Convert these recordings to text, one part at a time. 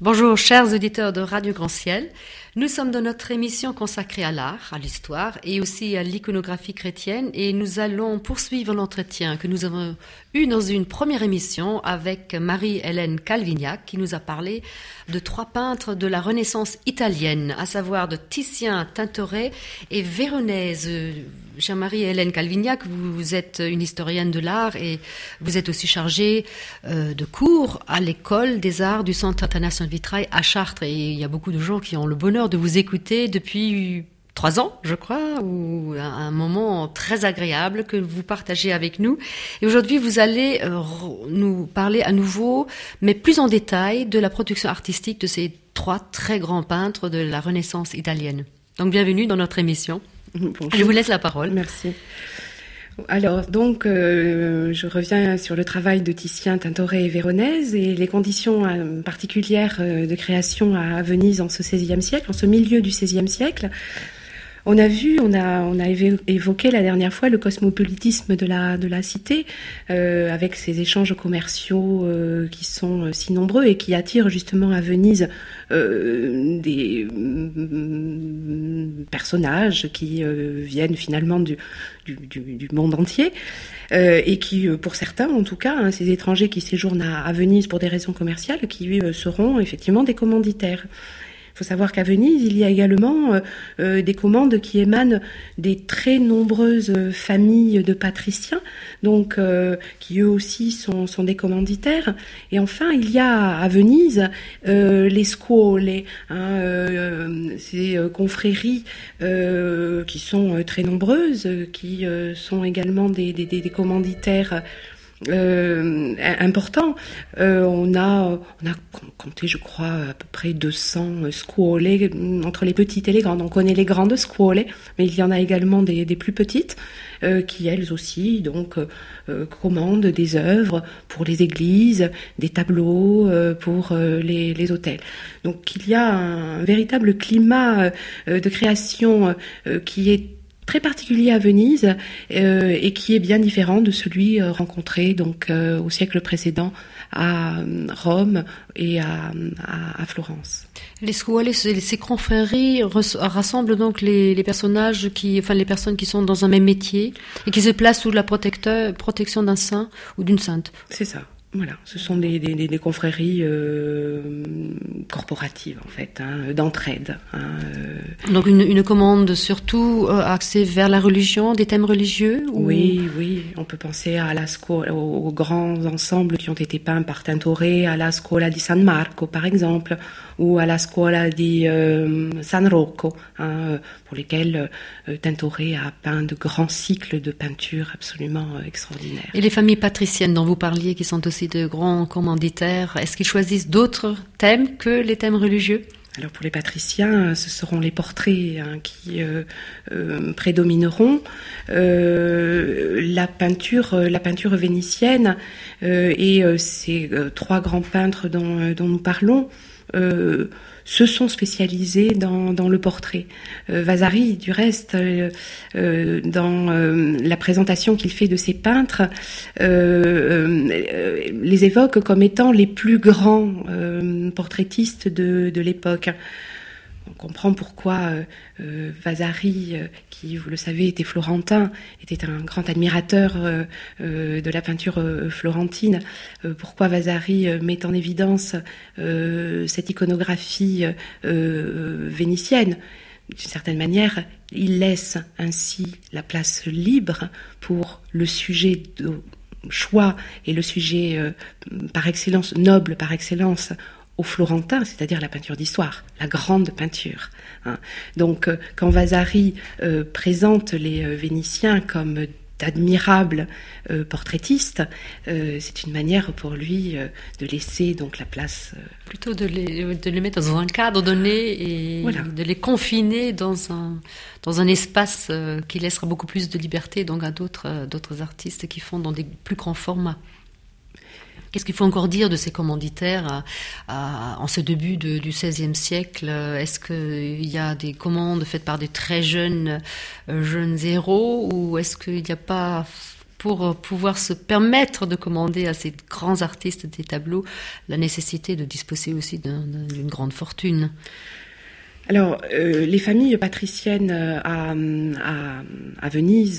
Bonjour chers auditeurs de Radio Grand Ciel. Nous sommes dans notre émission consacrée à l'art, à l'histoire et aussi à l'iconographie chrétienne et nous allons poursuivre l'entretien que nous avons eu dans une première émission avec Marie-Hélène Calvignac qui nous a parlé de 3 peintres de la Renaissance italienne, à savoir de Titien, Tintoret et Véronèse. Chère Marie-Hélène Calvignac, vous êtes une historienne de l'art et vous êtes aussi chargée de cours à l'école des arts du Centre international Vitrail à Chartres. Et il y a beaucoup de gens qui ont le bonheur de vous écouter depuis 3 ans, je crois, ou un moment très agréable que vous partagez avec nous. Et aujourd'hui, vous allez nous parler à nouveau, mais plus en détail, de la production artistique de ces 3 très grands peintres de la Renaissance italienne. Donc, bienvenue dans notre émission. Bonjour. Je vous laisse la parole. Merci. Alors, donc, je reviens sur le travail de Titien, Tintoret et Véronèse et les conditions particulières de création à Venise en ce XVIe siècle, en ce milieu du XVIe siècle. On a évoqué la dernière fois le cosmopolitisme de la cité, avec ces échanges commerciaux qui sont si nombreux et qui attirent justement à Venise des personnages qui viennent finalement du monde entier et qui, pour certains en tout cas, ces étrangers qui séjournent à Venise pour des raisons commerciales, qui seront effectivement des commanditaires. Il faut savoir qu'à Venise, il y a également des commandes qui émanent des très nombreuses familles de patriciens, donc qui eux aussi sont des commanditaires. Et enfin, il y a à Venise les scuole, ces confréries qui sont très nombreuses, qui sont également des commanditaires important. On a compté, je crois, à peu près 200 scuole entre les petites et les grandes. On connaît les grandes scuole, mais il y en a également des plus petites qui elles aussi donc commandent des œuvres pour les églises, des tableaux pour les hôtels. Donc il y a un véritable climat de création qui est très particulier à Venise et qui est bien différent de celui rencontré donc au siècle précédent à Rome et à Florence. Les scuole, ces confréries rassemblent donc les personnages les personnes qui sont dans un même métier et qui se placent sous la protection d'un saint ou d'une sainte. C'est ça. Voilà, ce sont des confréries corporatives en fait, d'entraide. Donc une commande surtout axée vers la religion, des thèmes religieux ou... Oui, on peut penser à aux grands ensembles qui ont été peints par Tintoret, à la Scuola di San Marco par exemple, ou à la Scuola di San Rocco, pour lesquels Tintoret a peint de grands cycles de peinture absolument extraordinaires. Et les familles patriciennes dont vous parliez, qui sont aussi de grands commanditaires, est-ce qu'ils choisissent d'autres thèmes que les thèmes religieux ? Alors pour les patriciens, ce seront les portraits qui prédomineront. La peinture vénitienne et ces 3 grands peintres dont nous parlons se sont spécialisés dans le portrait. Vasari, du reste, dans la présentation qu'il fait de ces peintres, les évoque comme étant les plus grands portraitistes de l'époque. On comprend pourquoi Vasari, qui, vous le savez, était florentin, était un grand admirateur de la peinture florentine. Pourquoi Vasari met en évidence cette iconographie vénitienne. D'une certaine manière, il laisse ainsi la place libre pour le sujet de choix et le sujet par excellence, noble par excellence, au florentin, c'est-à-dire la peinture d'histoire, la grande peinture. Donc, quand Vasari présente les Vénitiens comme d'admirables portraitistes, c'est une manière pour lui de laisser donc la place... Plutôt de les mettre dans un cadre donné et voilà. De les confiner dans un espace qui laissera beaucoup plus de liberté donc à d'autres artistes qui font dans des plus grands formats. Qu'est-ce qu'il faut encore dire de ces commanditaires en ce début du XVIe siècle ? Est-ce qu'il y a des commandes faites par des très jeunes héros, ou est-ce qu'il n'y a pas pour pouvoir se permettre de commander à ces grands artistes des tableaux, la nécessité de disposer aussi d'une grande fortune. Alors, les familles patriciennes à Venise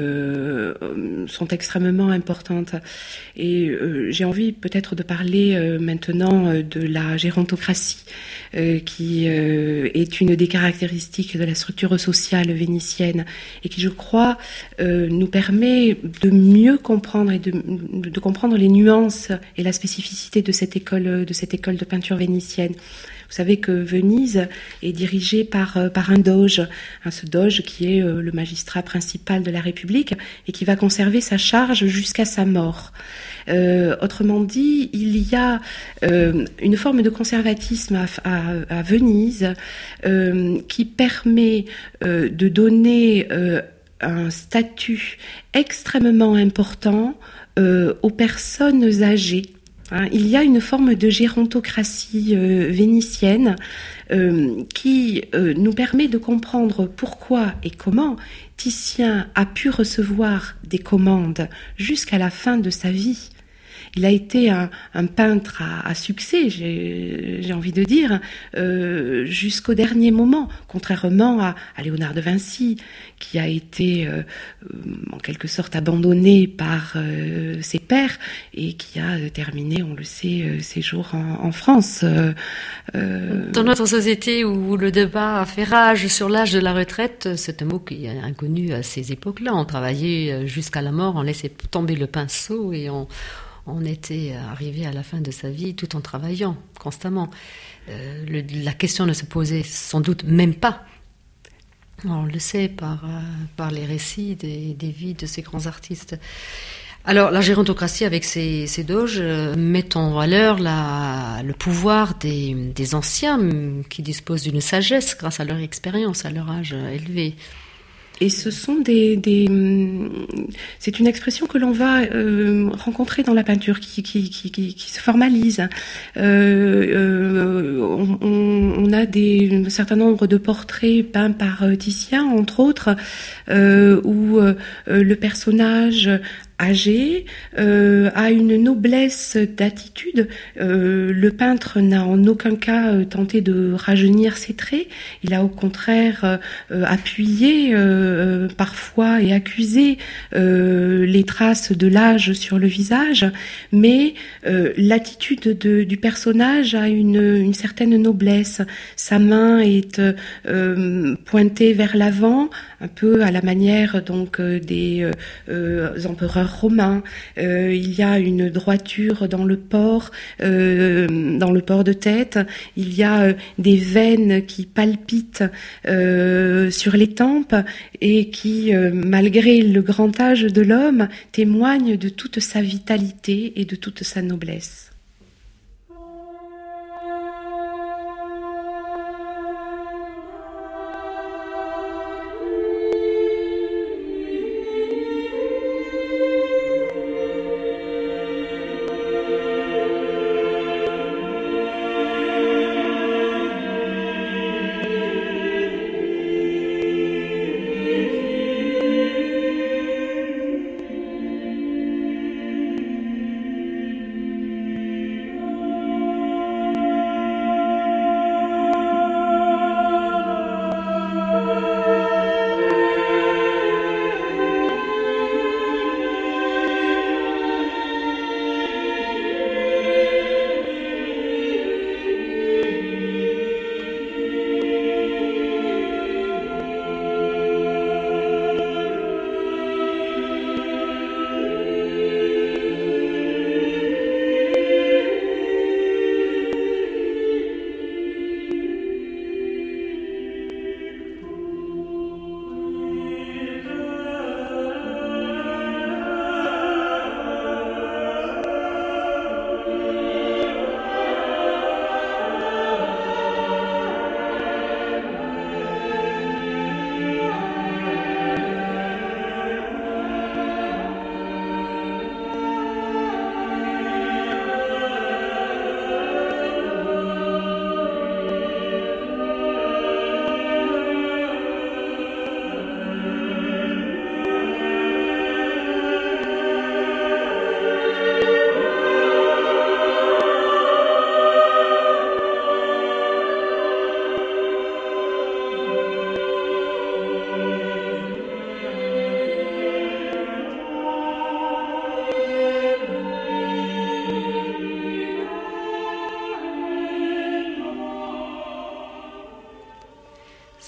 sont extrêmement importantes. Et j'ai envie peut-être de parler maintenant de la gérontocratie, qui est une des caractéristiques de la structure sociale vénitienne et qui, je crois, nous permet de mieux comprendre et de comprendre les nuances et la spécificité de cette école de peinture vénitienne. Vous savez que Venise est dirigée par un doge, ce doge qui est le magistrat principal de la République et qui va conserver sa charge jusqu'à sa mort. Autrement dit, il y a une forme de conservatisme à Venise qui permet de donner un statut extrêmement important aux personnes âgées. Il y a une forme de gérontocratie vénitienne qui nous permet de comprendre pourquoi et comment Titien a pu recevoir des commandes jusqu'à la fin de sa vie. Il a été un peintre à succès, j'ai envie de dire, jusqu'au dernier moment, contrairement à Léonard de Vinci, qui a été en quelque sorte abandonné par ses pairs et qui a terminé, on le sait, ses jours en France. Dans notre société où le débat a fait rage sur l'âge de la retraite, c'est un mot qui est inconnu à ces époques-là. On travaillait jusqu'à la mort, on laissait tomber le pinceau et on était arrivé à la fin de sa vie tout en travaillant constamment. La question ne se posait sans doute même pas. On le sait par les récits des vies de ces grands artistes. Alors, la gérontocratie avec ses doges met en valeur le pouvoir des anciens qui disposent d'une sagesse grâce à leur expérience, à leur âge élevé. Et ce sont c'est une expression que l'on va rencontrer dans la peinture qui se formalise. On a un certain nombre de portraits peints par Titien, entre autres, où le personnage âgé, a une noblesse d'attitude. Le peintre n'a en aucun cas tenté de rajeunir ses traits. Il a au contraire appuyé parfois et accusé les traces de l'âge sur le visage, mais l'attitude du personnage a une certaine noblesse. Sa main est pointée vers l'avant, un peu à la manière donc des empereurs romains. Il y a une droiture dans le port de tête. Il y a des veines qui palpitent sur les tempes et qui, malgré le grand âge de l'homme, témoignent de toute sa vitalité et de toute sa noblesse.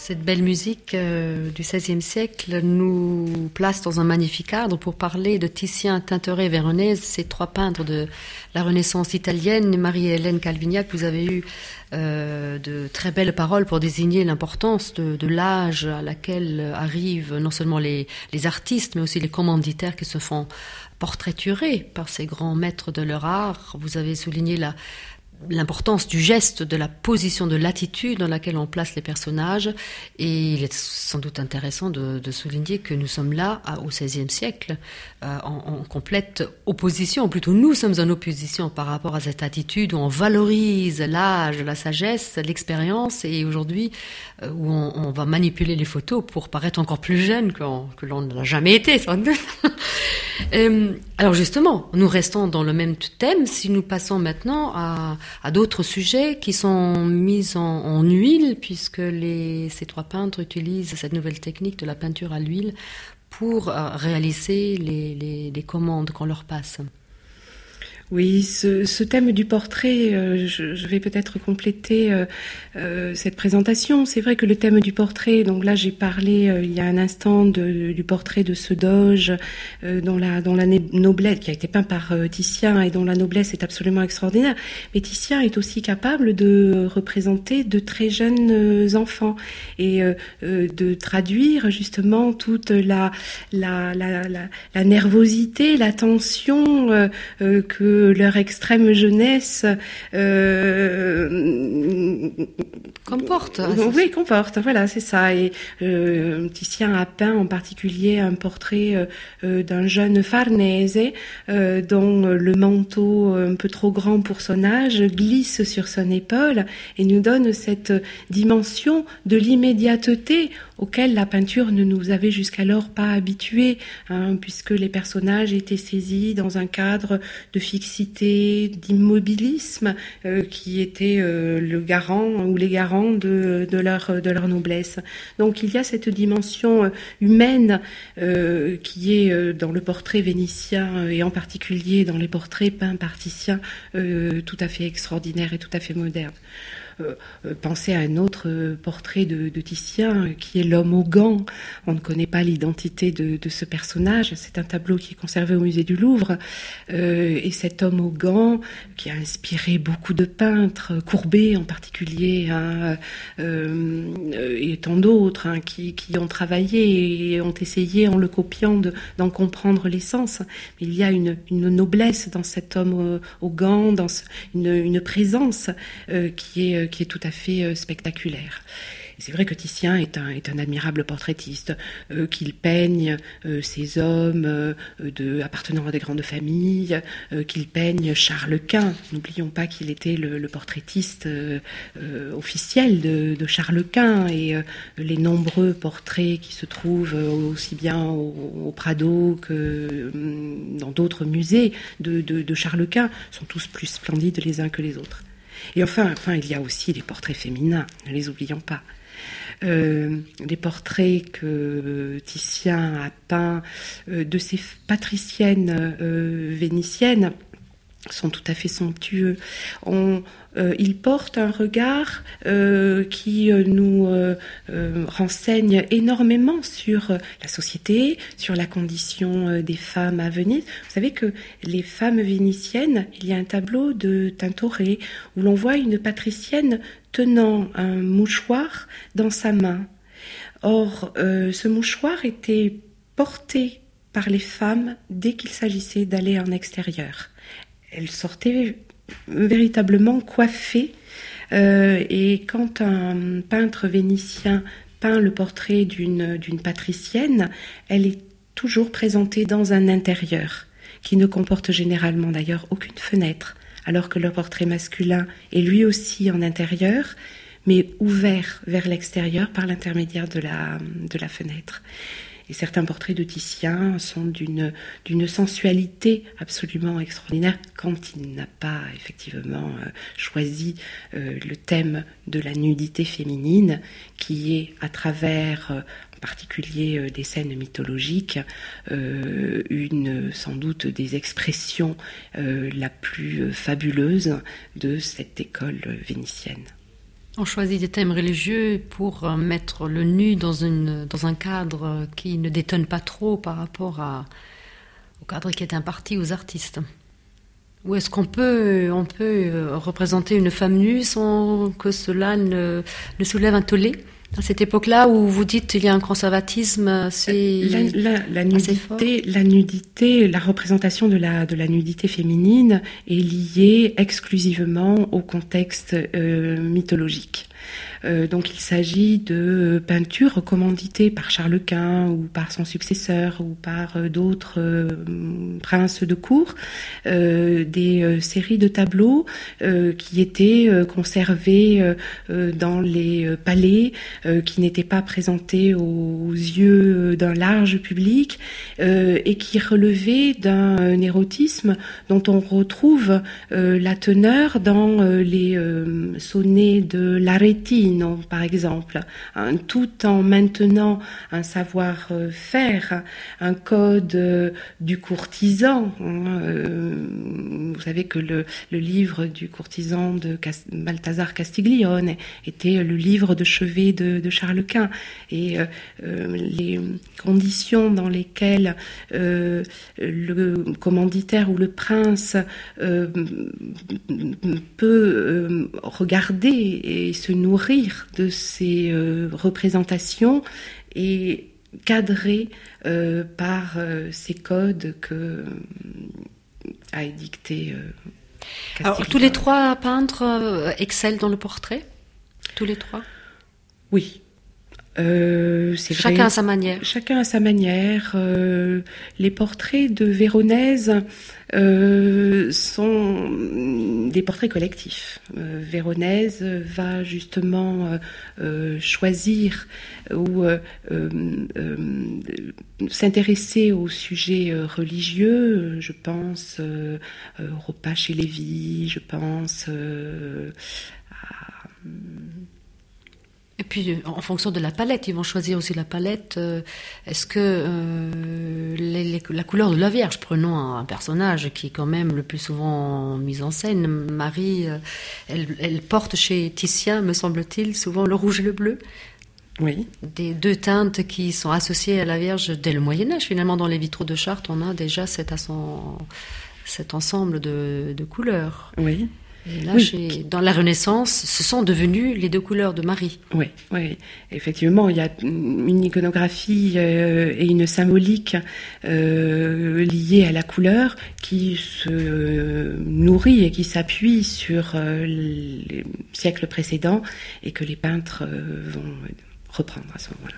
Cette belle musique du XVIe siècle nous place dans un magnifique cadre pour parler de Titien, Tintoret et Véronèse, ces trois peintres de la Renaissance italienne. Marie-Hélène Calvignac, vous avez eu de très belles paroles pour désigner l'importance de l'âge à laquelle arrivent non seulement les artistes, mais aussi les commanditaires qui se font portraiturer par ces grands maîtres de leur art. Vous avez souligné l'importance du geste, de la position, de l'attitude dans laquelle on place les personnages. Et il est sans doute intéressant de souligner que nous sommes là au XVIe siècle en complète opposition. Plutôt, nous sommes en opposition par rapport à cette attitude où on valorise l'âge, la sagesse, l'expérience, et aujourd'hui où on va manipuler les photos pour paraître encore plus jeune que l'on ne l'a jamais été, sans doute. Alors justement, nous restons dans le même thème. Si nous passons maintenant à d'autres sujets qui sont mis en huile, puisque ces trois peintres utilisent cette nouvelle technique de la peinture à l'huile pour réaliser les commandes qu'on leur passe. Oui, ce thème du portrait, je vais peut-être compléter cette présentation. C'est vrai que le thème du portrait, donc là j'ai parlé il y a un instant du portrait de ce doge dont la noblesse, qui a été peint par Titien et dont la noblesse est absolument extraordinaire. Mais Titien est aussi capable de représenter de très jeunes enfants et de traduire justement toute la nervosité, la tension que leur extrême jeunesse comporte. Oui, comporte, voilà, c'est ça. Et Titien a peint en particulier un portrait d'un jeune Farnese dont le manteau un peu trop grand pour son âge glisse sur son épaule et nous donne cette dimension de l'immédiateté auquel la peinture ne nous avait jusqu'alors pas habitués, puisque les personnages étaient saisis dans un cadre de fixité, d'immobilisme, qui était le garant ou les garants de leur noblesse. Donc il y a cette dimension humaine qui est dans le portrait vénitien et en particulier dans les portraits peints par Titien tout à fait extraordinaire et tout à fait moderne. Pensez à un autre portrait de Titien qui est l'homme aux gants. On ne connaît pas l'identité de ce personnage. C'est un tableau qui est conservé au musée du Louvre. Et cet homme aux gants qui a inspiré beaucoup de peintres, Courbet en particulier, et tant d'autres qui ont travaillé et ont essayé en le copiant d'en comprendre l'essence. Mais il y a une noblesse dans cet homme aux gants, dans une présence qui est tout à fait spectaculaire. Et c'est vrai que Titien est un admirable portraitiste, qu'il peigne ces hommes appartenant à des grandes familles, qu'il peigne Charles Quint. N'oublions pas qu'il était le portraitiste officiel de Charles Quint, et les nombreux portraits qui se trouvent aussi bien au Prado que dans d'autres musées de Charles Quint sont tous plus splendides les uns que les autres. Et enfin, il y a aussi les portraits féminins, ne les oublions pas. Les portraits que Titien a peints de ces patriciennes vénitiennes sont tout à fait somptueux. Il porte un regard qui nous renseigne énormément sur la société, sur la condition des femmes à Venise. Vous savez que les femmes vénitiennes, il y a un tableau de Tintoret où l'on voit une patricienne tenant un mouchoir dans sa main. Or, ce mouchoir était porté par les femmes dès qu'il s'agissait d'aller en extérieur. Elle sortait véritablement coiffée, et quand un peintre vénitien peint le portrait d'une patricienne, elle est toujours présentée dans un intérieur qui ne comporte généralement d'ailleurs aucune fenêtre, alors que le portrait masculin est lui aussi en intérieur, mais ouvert vers l'extérieur par l'intermédiaire de la fenêtre. Et certains portraits de Titien sont d'une sensualité absolument extraordinaire quand il n'a pas effectivement choisi le thème de la nudité féminine, qui est à travers en particulier des scènes mythologiques, sans doute des expressions la plus fabuleuse de cette école vénitienne. On choisit des thèmes religieux pour mettre le nu dans un cadre qui ne détonne pas trop par rapport au cadre qui est imparti aux artistes. Ou est-ce qu'on peut représenter une femme nue sans que cela ne soulève un tollé? À cette époque-là où vous dites qu'il y a un conservatisme assez fort. La nudité, la représentation de la nudité féminine est liée exclusivement au contexte mythologique. Donc il s'agit de peintures recommanditées par Charles Quint ou par son successeur ou par d'autres princes de cour, des séries de tableaux qui étaient conservés dans les palais, qui n'étaient pas présentés aux yeux d'un large public et qui relevaient d'un érotisme dont on retrouve la teneur dans les sonnets de l'Aretino, par exemple, tout en maintenant un savoir-faire, un code du courtisan. Vous savez que le livre du courtisan de Balthazar Castiglione était le livre de chevet de Charles Quint, et les conditions dans lesquelles le commanditaire ou le prince peut regarder et se nourrir de ces représentations et cadré par ces codes que a édicté Castiglione. Alors, tous les trois peintres excellent dans le portrait? Tous les trois? Oui. C'est chacun vrai. À sa manière. Chacun à sa manière. Les portraits de Véronèse sont des portraits collectifs. Véronèse va justement choisir ou s'intéresser aux sujets religieux. Je pense au repas chez Lévi, je pense à... Et puis, en fonction de la palette, ils vont choisir aussi la palette. Est-ce que la couleur de la Vierge, prenons un personnage qui est quand même le plus souvent mis en scène, Marie, elle porte chez Titien, me semble-t-il, souvent le rouge et le bleu. Oui. Des deux teintes qui sont associées à la Vierge dès le Moyen-Âge. Finalement, dans les vitraux de Chartres, on a déjà cet ensemble de couleurs. Oui. Et là, dans la Renaissance, ce sont devenues les deux couleurs de Marie. Oui, oui. Effectivement, il y a une iconographie et une symbolique liée à la couleur qui se nourrit et qui s'appuie sur les siècles précédents et que les peintres vont reprendre à ce moment-là.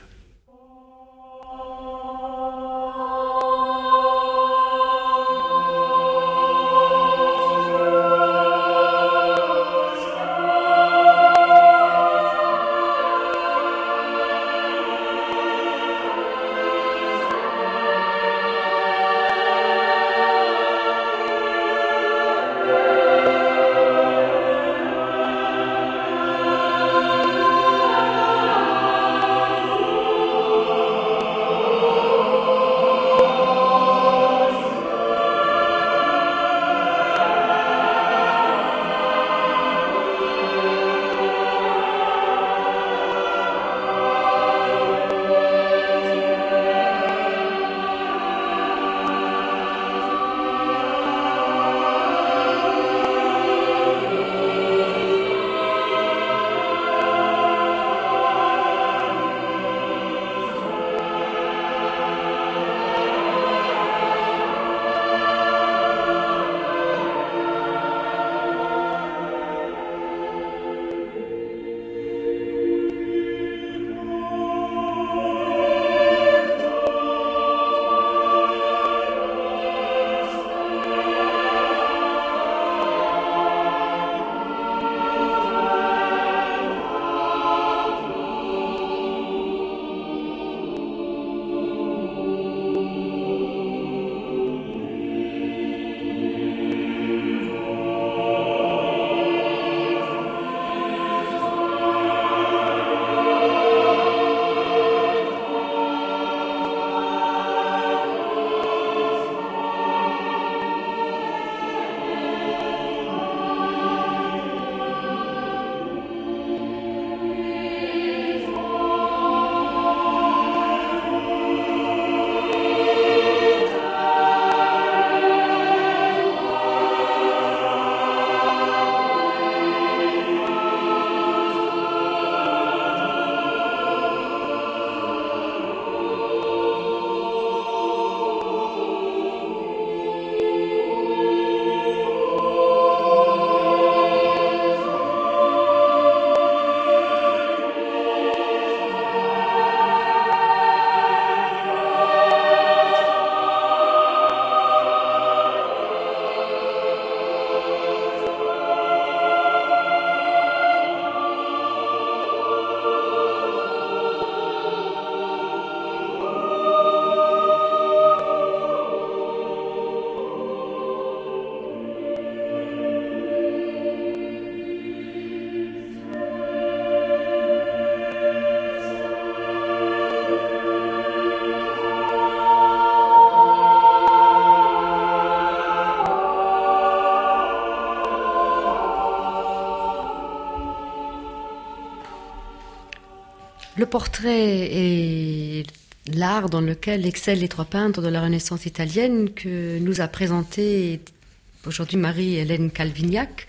Le portrait est l'art dans lequel excellent les trois peintres de la Renaissance italienne que nous a présenté aujourd'hui Marie-Hélène Calvignac.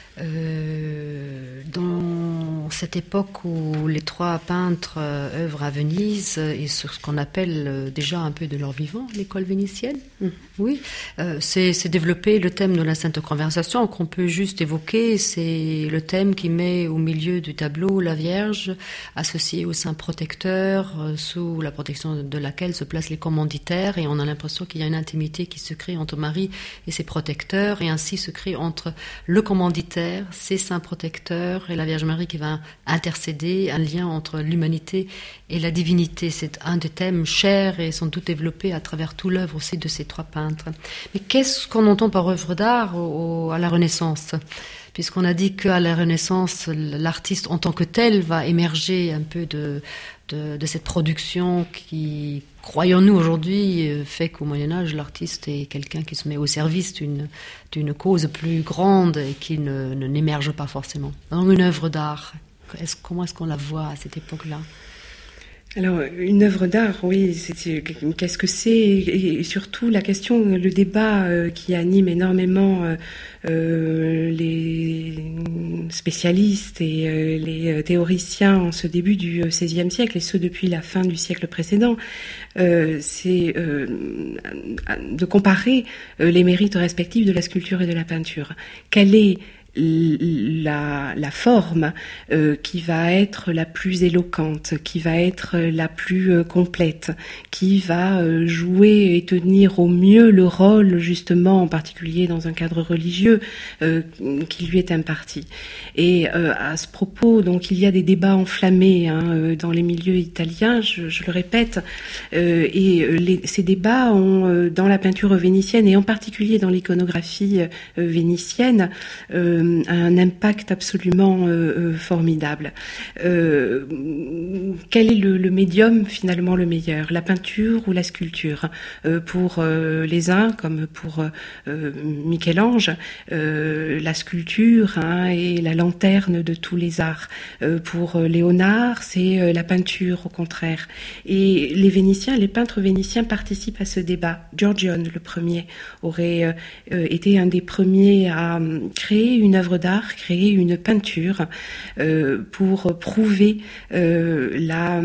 Dans cette époque où les trois peintres œuvrent à Venise et sur ce qu'on appelle déjà un peu de leur vivant, l'école vénitienne, oui, c'est développé le thème de la Sainte Conversation qu'on peut juste évoquer. C'est le thème qui met au milieu du tableau la Vierge associée au Saint Protecteur, sous la protection de laquelle se placent les commanditaires, et on a l'impression qu'il y a une intimité qui se crée entre Marie et ses protecteurs, et ainsi se crée entre le commanditaire, ses saints protecteurs et la Vierge Marie qui va intercéder, un lien entre l'humanité et la divinité. C'est un des thèmes chers et sans doute développés à travers toute l'œuvre aussi de ces trois peintres. Mais qu'est-ce qu'on entend par œuvre d'art à la Renaissance ? Puisqu'on a dit qu'à la Renaissance, l'artiste en tant que tel va émerger un peu de cette production qui, croyons-nous aujourd'hui, fait qu'au Moyen-Âge, l'artiste est quelqu'un qui se met au service d'une cause plus grande et qui n'émerge pas forcément. Dans une œuvre d'art, comment est-ce qu'on la voit à cette époque-là ? Alors, une œuvre d'art, oui, qu'est-ce que c'est ? Et surtout, la question, le débat qui anime énormément les spécialistes et les théoriciens en ce début du XVIe siècle, et ce depuis la fin du siècle précédent, c'est de comparer les mérites respectifs de la sculpture et de la peinture. Quelle est la forme qui va être la plus éloquente, qui va être la plus complète, qui va jouer et tenir au mieux le rôle, justement, en particulier dans un cadre religieux, qui lui est imparti. Et à ce propos, donc, il y a des débats enflammés dans les milieux italiens, je le répète, et ces débats ont, dans la peinture vénitienne, et en particulier dans l'iconographie vénitienne, un impact absolument formidable. Quel est le médium finalement le meilleur, la peinture ou la sculpture? Pour les uns, comme pour Michel-Ange, la sculpture est la lanterne de tous les arts. Pour Léonard, c'est la peinture au contraire. Et les peintres vénitiens participent à ce débat. Giorgione, le premier, aurait été un des premiers à créer une œuvre d'art, créer une peinture pour prouver la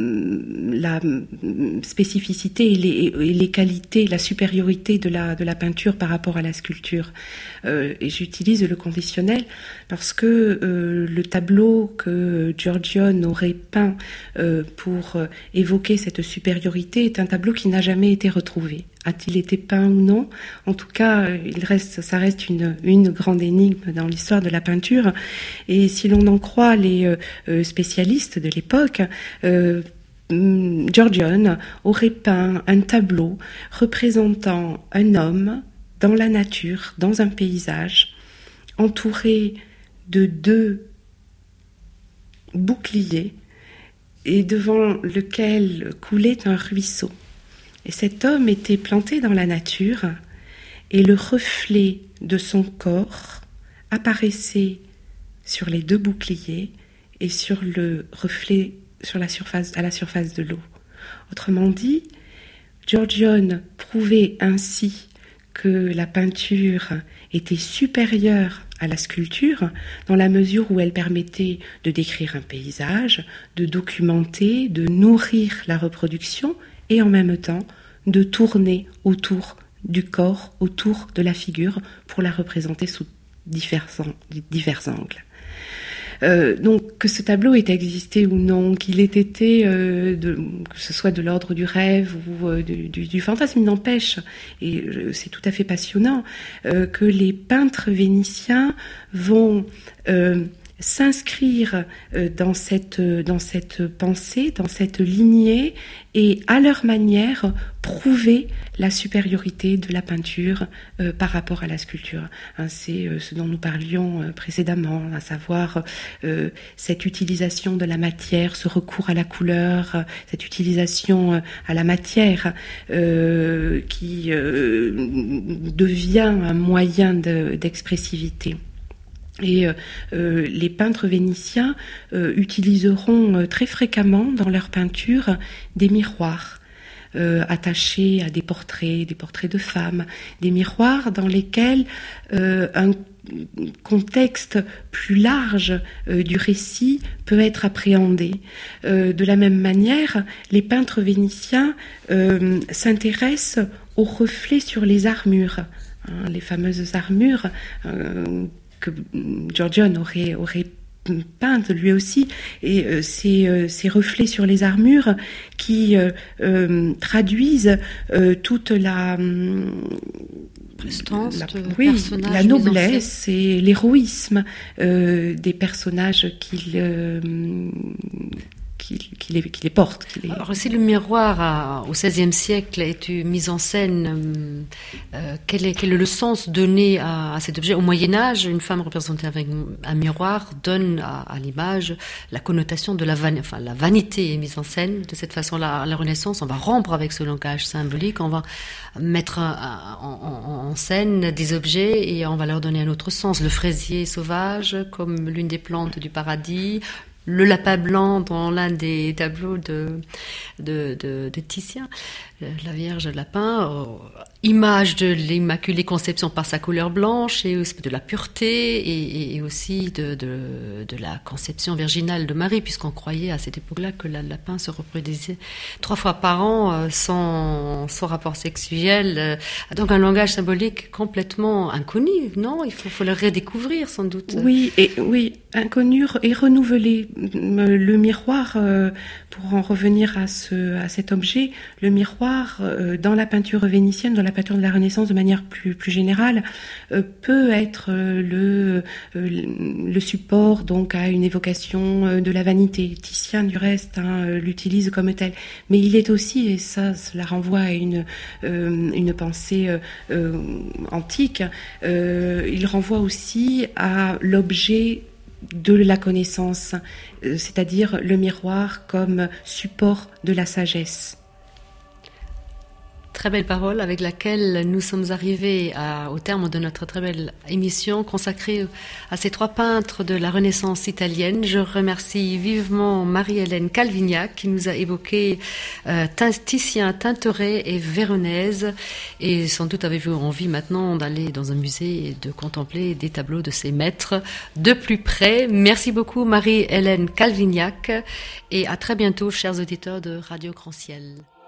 spécificité et les qualités, la supériorité de la peinture par rapport à la sculpture. Et j'utilise le conditionnel parce que le tableau que Giorgione aurait peint pour évoquer cette supériorité est un tableau qui n'a jamais été retrouvé. A-t-il été peint ou non? En tout cas, ça reste une grande énigme dans l'histoire de la peinture. Et si l'on en croit les spécialistes de l'époque, Giorgione aurait peint un tableau représentant un homme dans la nature, dans un paysage, entouré de 2 boucliers et devant lequel coulait un ruisseau. Et cet homme était planté dans la nature et le reflet de son corps apparaissait sur les 2 boucliers et sur le reflet à la surface de l'eau. Autrement dit, Giorgione prouvait ainsi que la peinture était supérieure à la sculpture dans la mesure où elle permettait de décrire un paysage, de documenter, de nourrir la reproduction et en même temps de tourner autour du corps, autour de la figure pour la représenter sous divers angles. Donc que ce tableau ait existé ou non, qu'il ait été, que ce soit de l'ordre du rêve ou du fantasme, il n'empêche, et c'est tout à fait passionnant, que les peintres vénitiens vont s'inscrire dans cette pensée, dans cette lignée, et à leur manière prouver la supériorité de la peinture par rapport à la sculpture. C'est ce dont nous parlions précédemment, à savoir cette utilisation de la matière, ce recours à la couleur, cette utilisation à la matière qui devient un moyen d'expressivité. Et les peintres vénitiens utiliseront très fréquemment dans leur peinture des miroirs attachés à des portraits de femmes, des miroirs dans lesquels un contexte plus large du récit peut être appréhendé. De la même manière, les peintres vénitiens s'intéressent aux reflets sur les armures, les fameuses armures que Giorgione aurait peinte lui aussi, et ces reflets sur les armures qui traduisent toute la prestance la noblesse et l'héroïsme des personnages qui les portent. Alors, si le miroir au XVIe siècle est mis en scène, quel est le sens donné à cet objet? Au Moyen-Âge, une femme représentée avec un miroir donne à l'image la connotation de la vanité est mise en scène. De cette façon-là, à la Renaissance, on va rompre avec ce langage symbolique, on va mettre en scène des objets et on va leur donner un autre sens. Le fraisier sauvage comme l'une des plantes du paradis, le lapin blanc dans l'un des tableaux de Titien, la Vierge lapin, image de l'Immaculée Conception par sa couleur blanche et aussi de la pureté et aussi de la conception virginale de Marie, puisqu'on croyait à cette époque-là que le lapin se reproduisait 3 fois par an sans rapport sexuel. Donc un langage symbolique complètement inconnu, non? Il faut le redécouvrir sans doute. Oui, inconnu et renouvelé. Le miroir, pour en revenir à cet objet, le miroir dans la peinture vénitienne, dans la peinture de la Renaissance de manière plus générale, peut être le support donc à une évocation de la vanité. Titien du reste l'utilise comme tel, mais il est aussi, et cela renvoie à une pensée antique, il renvoie aussi à l'objet de la connaissance, c'est-à-dire le miroir comme support de la sagesse. Très belle parole avec laquelle nous sommes arrivés au terme de notre très belle émission consacrée à ces 3 peintres de la Renaissance italienne. Je remercie vivement Marie-Hélène Calvignac qui nous a évoqué Titien, Tintoret et Véronèse. Et sans doute avez-vous envie maintenant d'aller dans un musée et de contempler des tableaux de ces maîtres de plus près. Merci beaucoup Marie-Hélène Calvignac et à très bientôt chers auditeurs de Radio Grand Ciel.